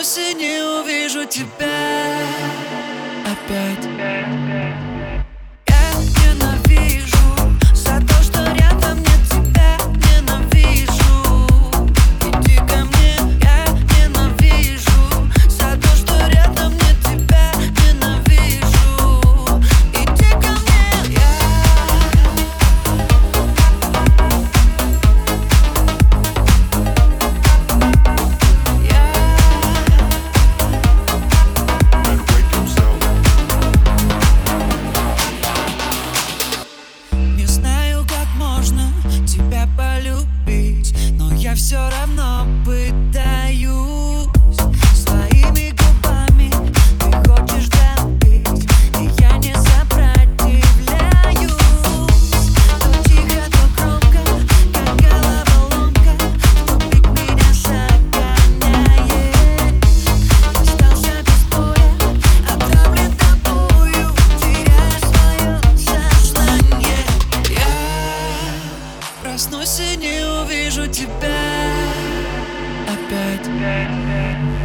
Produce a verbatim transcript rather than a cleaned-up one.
Проснусь и не увижу тебя опять. Я ненавижу за то, что рядом нет тебя. Ненавижу, иди ко мне. Я ненавижу за то, что рядом нет тебя. Ненавижу, иди ко мне. Я Не знаю, как можно тебя полюбить, но я все равно пытаюсь. Своими губами ты хочешь добить, и я не сопротивляюсь. То тихо, то громко, как головоломка, в тупик меня загоняет. Остался без боя, отравлен тобою, теряя свое сознание. Я проснусь и не увижу тебя опять.